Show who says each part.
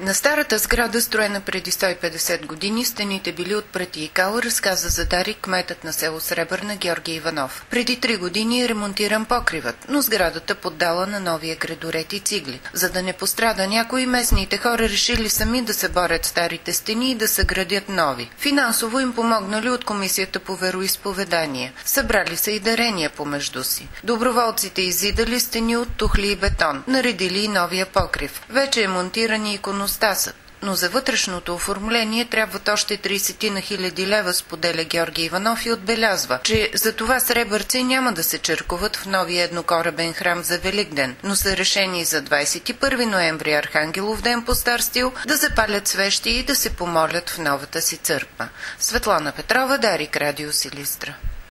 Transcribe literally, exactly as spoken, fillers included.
Speaker 1: На старата сграда, строена преди сто и петдесет години, стените били от пръти и кал, разказа за Дарик кметът на село Сребърна Георги Иванов. Преди три години е ремонтиран покривът, но сградата поддала на новия гредоред и цигли. За да не пострада някои, местните хора решили сами да се борят старите стени и да съградят нови. Финансово им помогнали от Комисията по вероизповедание. Събрали са и дарения помежду си. Доброволците изидали стени от тухли и бетон, наредили и новия покрив. Вече е монтиран и иконостасът, но за вътрешното оформление трябват още тридесет на хиляди лева, споделя Георги Иванов и отбелязва, че за това сребърци няма да се черкуват в новия еднокорабен храм за Великден, но са решени за двадесет и първи ноември, Архангелов ден по стар стил, да запалят свещи и да се помолят в новата си църква. Светлана Петрова, Дарик, Радио Силистра.